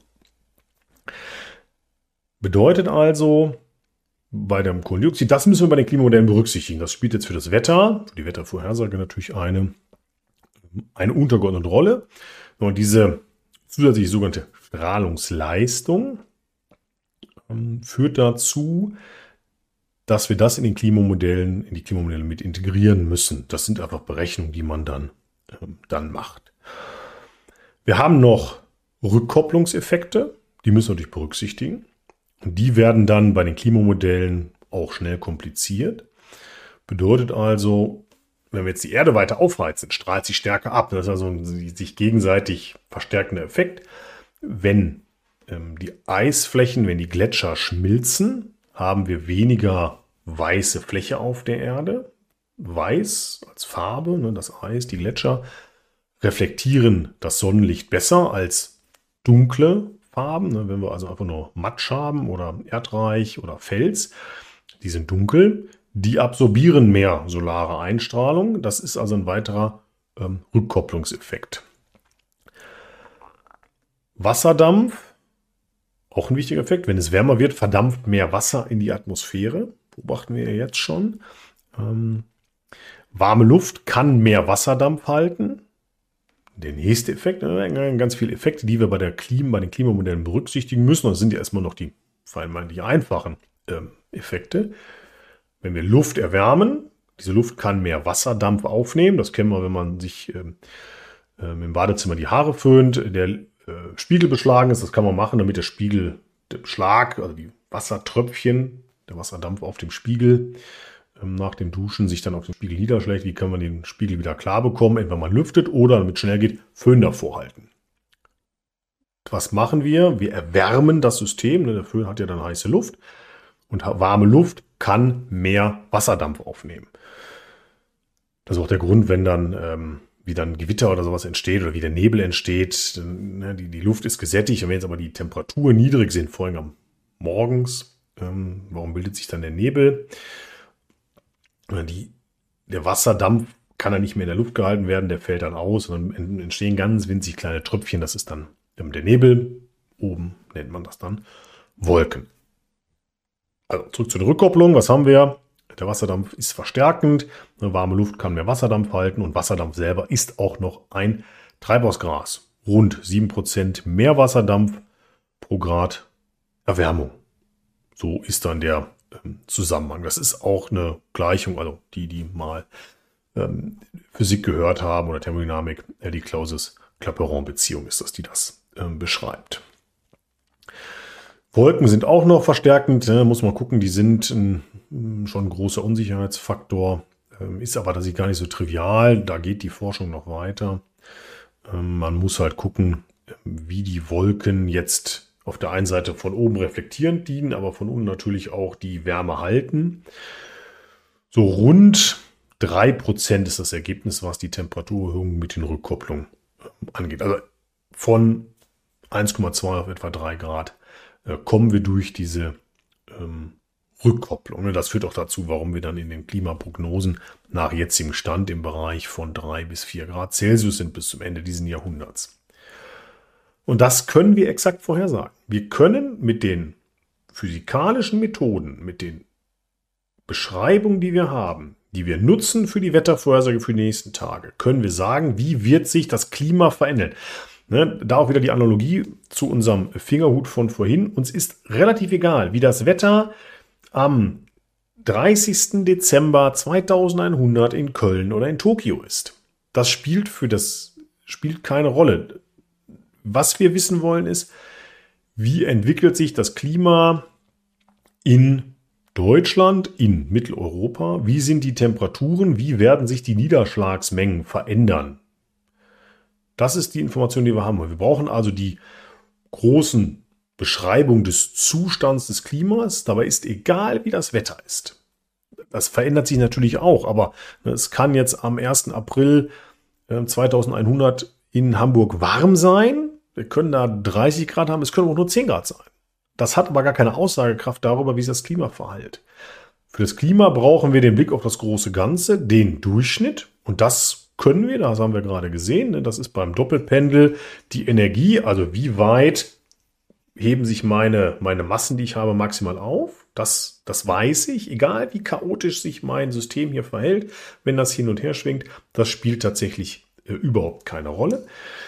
Bedeutet also, bei dem Kohlendioxid, das müssen wir bei den Klimamodellen berücksichtigen. Das spielt jetzt für das Wetter, für die Wettervorhersage natürlich eine untergeordnete Rolle. Und diese zusätzliche sogenannte Strahlungsleistung führt dazu, dass wir das in die Klimamodelle mit integrieren müssen. Das sind einfach Berechnungen, die man dann macht. Wir haben noch Rückkopplungseffekte, die müssen wir natürlich berücksichtigen. Und die werden dann bei den Klimamodellen auch schnell kompliziert. Bedeutet also, wenn wir jetzt die Erde weiter aufheizen, strahlt sie stärker ab. Das ist also ein sich gegenseitig verstärkender Effekt. Wenn die Eisflächen, wenn die Gletscher schmilzen, haben wir weniger weiße Fläche auf der Erde. Weiß als Farbe, das Eis, die Gletscher reflektieren das Sonnenlicht besser als dunkle Farben. Wenn wir also einfach nur Matsch haben oder Erdreich oder Fels, die sind dunkel, die absorbieren mehr solare Einstrahlung. Das ist also ein weiterer Rückkopplungseffekt. Wasserdampf, auch ein wichtiger Effekt. Wenn es wärmer wird, verdampft mehr Wasser in die Atmosphäre. Beobachten wir ja jetzt schon. Warme Luft kann mehr Wasserdampf halten. Der nächste Effekt, ganz viele Effekte, die wir bei den Klimamodellen berücksichtigen müssen. Das sind ja erstmal noch die vermeintlich einfachen Effekte. Wenn wir Luft erwärmen, diese Luft kann mehr Wasserdampf aufnehmen. Das kennen wir, wenn man sich im Badezimmer die Haare föhnt, der Spiegel beschlagen ist. Das kann man machen, damit der Spiegelbeschlag, also die Wassertröpfchen, der Wasserdampf auf dem Spiegel nach dem Duschen sich dann auf den Spiegel niederschlägt. Wie kann man den Spiegel wieder klar bekommen? Entweder man lüftet oder, damit es schnell geht, Föhn davor halten. Was machen wir? Wir erwärmen das System. Der Föhn hat ja dann heiße Luft. Und warme Luft kann mehr Wasserdampf aufnehmen. Das ist auch der Grund, wenn dann wie dann Gewitter oder sowas entsteht oder wie der Nebel entsteht. Die Luft ist gesättigt. Und wenn jetzt aber die Temperaturen niedrig sind, vor allem morgens, warum bildet sich dann der Nebel? Der Wasserdampf kann dann nicht mehr in der Luft gehalten werden, der fällt dann aus und dann entstehen ganz winzig kleine Tröpfchen. Das ist dann der Nebel. Oben nennt man das dann Wolken. Also zurück zur Rückkopplung. Was haben wir? Der Wasserdampf ist verstärkend. Eine warme Luft kann mehr Wasserdampf halten und Wasserdampf selber ist auch noch ein Treibhausgas. Rund 7% mehr Wasserdampf pro Grad Erwärmung. So ist dann der Zusammenhang. Das ist auch eine Gleichung, also die mal Physik gehört haben oder Thermodynamik, die Clausius-Clapeyron-Beziehung ist das, die das beschreibt. Wolken sind auch noch verstärkend, muss man gucken, die sind schon ein großer Unsicherheitsfaktor, ist aber tatsächlich gar nicht so trivial, da geht die Forschung noch weiter. Man muss halt gucken, wie die Wolken jetzt auf der einen Seite von oben reflektierend dienen, aber von unten natürlich auch die Wärme halten. So rund 3% ist das Ergebnis, was die Temperaturerhöhung mit den Rückkopplungen angeht. Also von 1,2 auf etwa 3 Grad kommen wir durch diese Rückkopplung. Das führt auch dazu, warum wir dann in den Klimaprognosen nach jetzigem Stand im Bereich von 3 bis 4 Grad Celsius sind bis zum Ende dieses Jahrhunderts. Und das können wir exakt vorhersagen. Wir können mit den physikalischen Methoden, mit den Beschreibungen, die wir haben, die wir nutzen für die Wettervorhersage für die nächsten Tage, können wir sagen, wie wird sich das Klima verändern. Da auch wieder die Analogie zu unserem Fingerhut von vorhin. Uns ist relativ egal, wie das Wetter am 30. Dezember 2100 in Köln oder in Tokio ist. Das spielt keine Rolle. Was wir wissen wollen ist, wie entwickelt sich das Klima in Deutschland, in Mitteleuropa? Wie sind die Temperaturen? Wie werden sich die Niederschlagsmengen verändern? Das ist die Information, die wir haben. Wir brauchen also die großen Beschreibungen des Zustands des Klimas. Dabei ist egal, wie das Wetter ist. Das verändert sich natürlich auch, aber es kann jetzt am 1. April 2100 in Hamburg warm sein. Wir können da 30 Grad haben, es können auch nur 10 Grad sein. Das hat aber gar keine Aussagekraft darüber, wie sich das Klima verhält. Für das Klima brauchen wir den Blick auf das große Ganze, den Durchschnitt. Und das können wir, das haben wir gerade gesehen. Das ist beim Doppelpendel die Energie, also wie weit heben sich meine Massen, die ich habe, maximal auf. Das weiß ich, egal wie chaotisch sich mein System hier verhält, wenn das hin und her schwingt. Das spielt tatsächlich überhaupt keine Rolle.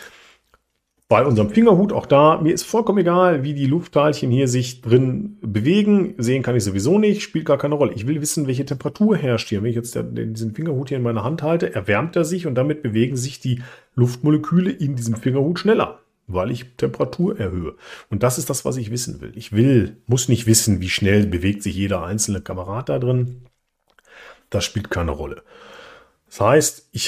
Bei unserem Fingerhut, auch da, mir ist vollkommen egal, wie die Luftteilchen hier sich drin bewegen. Sehen kann ich sowieso nicht, spielt gar keine Rolle. Ich will wissen, welche Temperatur herrscht hier. Wenn ich jetzt diesen Fingerhut hier in meiner Hand halte, erwärmt er sich und damit bewegen sich die Luftmoleküle in diesem Fingerhut schneller, weil ich Temperatur erhöhe. Und das ist das, was ich wissen will. Muss nicht wissen, wie schnell bewegt sich jeder einzelne Kamerad da drin. Das spielt keine Rolle. Das heißt, ich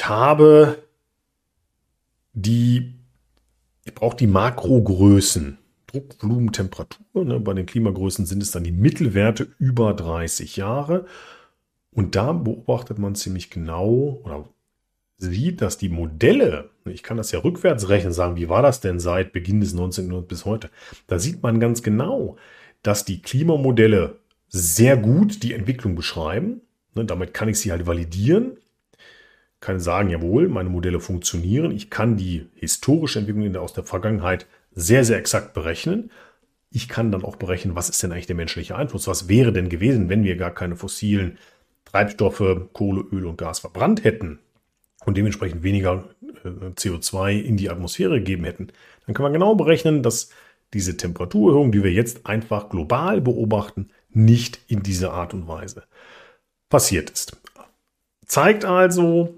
brauche die Makrogrößen, Druck, Volumen, Temperatur. Bei den Klimagrößen sind es dann die Mittelwerte über 30 Jahre. Und da beobachtet man ziemlich genau oder sieht, dass die Modelle, ich kann das ja rückwärts rechnen, sagen, wie war das denn seit Beginn des 19. Jahrhunderts bis heute? Da sieht man ganz genau, dass die Klimamodelle sehr gut die Entwicklung beschreiben. Damit kann ich sie halt validieren. Kann sagen, jawohl, meine Modelle funktionieren. Ich kann die historische Entwicklung aus der Vergangenheit sehr, sehr exakt berechnen. Ich kann dann auch berechnen, was ist denn eigentlich der menschliche Einfluss? Was wäre denn gewesen, wenn wir gar keine fossilen Treibstoffe, Kohle, Öl und Gas verbrannt hätten und dementsprechend weniger CO2 in die Atmosphäre gegeben hätten, dann kann man genau berechnen, dass diese Temperaturerhöhung, die wir jetzt einfach global beobachten, nicht in dieser Art und Weise passiert ist. Zeigt also,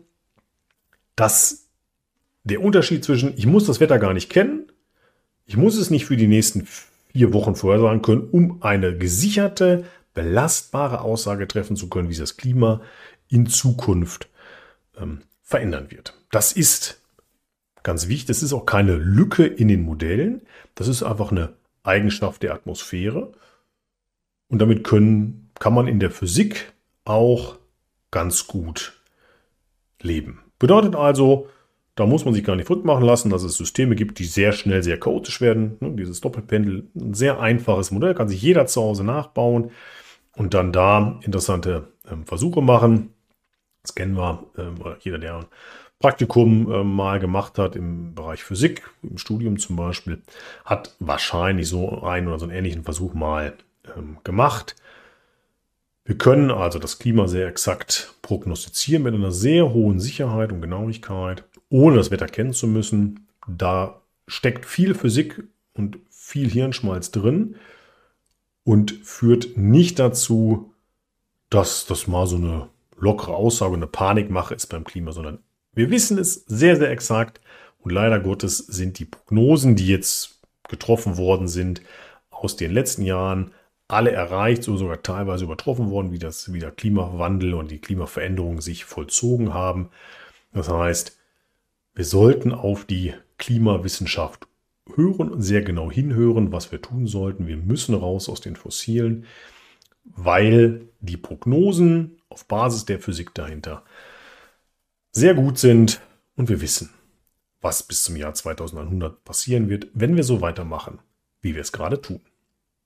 dass der Unterschied zwischen, ich muss das Wetter gar nicht kennen, ich muss es nicht für die nächsten 4 Wochen vorhersagen können, um eine gesicherte, belastbare Aussage treffen zu können, wie sich das Klima in Zukunft verändern wird. Das ist ganz wichtig, das ist auch keine Lücke in den Modellen, das ist einfach eine Eigenschaft der Atmosphäre und damit kann man in der Physik auch ganz gut leben. Bedeutet also, da muss man sich gar nicht verrückt machen lassen, dass es Systeme gibt, die sehr schnell sehr chaotisch werden. Dieses Doppelpendel, ein sehr einfaches Modell, kann sich jeder zu Hause nachbauen und dann da interessante Versuche machen. Das kennen wir, jeder, der ein Praktikum mal gemacht hat im Bereich Physik, im Studium zum Beispiel, hat wahrscheinlich so einen oder so einen ähnlichen Versuch mal gemacht. Wir können also das Klima sehr exakt prognostizieren mit einer sehr hohen Sicherheit und Genauigkeit, ohne das Wetter kennen zu müssen. Da steckt viel Physik und viel Hirnschmalz drin und führt nicht dazu, dass das mal so eine lockere Aussage, eine Panikmache ist beim Klima, sondern wir wissen es sehr, sehr exakt und leider Gottes sind die Prognosen, die jetzt getroffen worden sind, aus den letzten Jahren alle erreicht, so sogar teilweise übertroffen worden, wie der Klimawandel und die Klimaveränderungen sich vollzogen haben. Das heißt, wir sollten auf die Klimawissenschaft hören und sehr genau hinhören, was wir tun sollten. Wir müssen raus aus den Fossilen, weil die Prognosen auf Basis der Physik dahinter sehr gut sind und wir wissen, was bis zum Jahr 2100 passieren wird, wenn wir so weitermachen, wie wir es gerade tun.